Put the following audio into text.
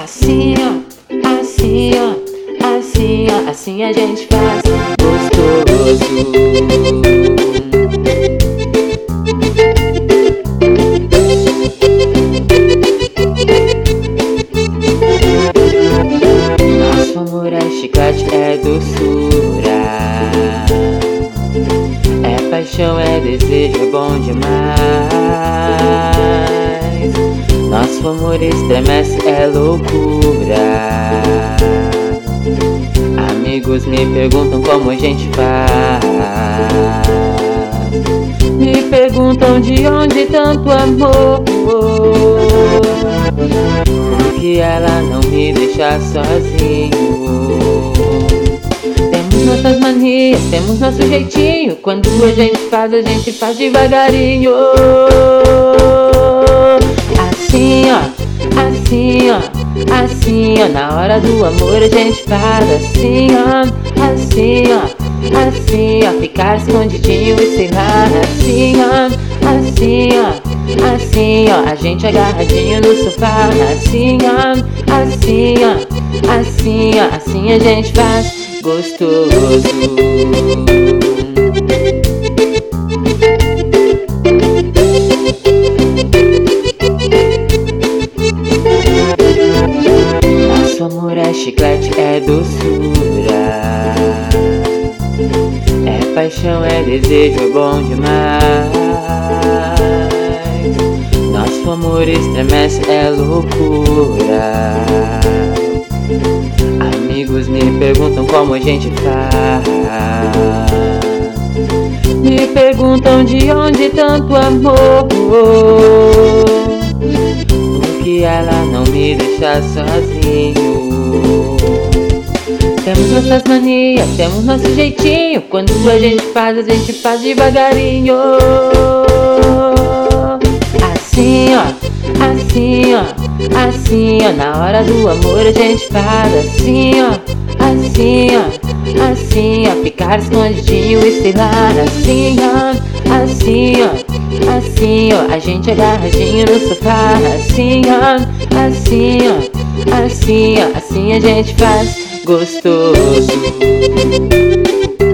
Assim, ó, assim, ó, assim, ó, assim a gente faz gostoso. Nosso amor é chiclete, é doçura, é paixão, é desejo, é bom demais. Nosso amor estremece, é loucura. Amigos me perguntam como a gente faz, me perguntam de onde tanto amor, porque ela não me deixa sozinho. Temos nossas manias, temos nosso jeitinho. Quando a gente faz devagarinho. Assim, ó, assim, ó, assim, ó, na hora do amor a gente faz assim, ó, assim, ó, assim, ó, ficar escondidinho e sei lá, assim, ó, assim, ó, assim, ó, a gente agarradinho no sofá, assim, ó, assim, ó, assim, ó, assim a gente faz gostoso. Nosso amor é chiclete, é doçura, é paixão, é desejo, é bom demais. Nosso amor estremece, é loucura. Amigos me perguntam como a gente faz, me perguntam de onde tanto amor, porque ela não me deixa sozinho. Temos nossas manias, temos nosso jeitinho. Quando a gente faz devagarinho. Assim, ó, assim, ó, assim, ó, na hora do amor a gente faz assim, ó, assim, ó, assim, ó, ficar escondidinho e sei lá, assim, ó, assim, ó, assim, ó, a gente agarradinho no sofá, assim, ó, assim, ó, assim, ó, assim a gente faz gostoso.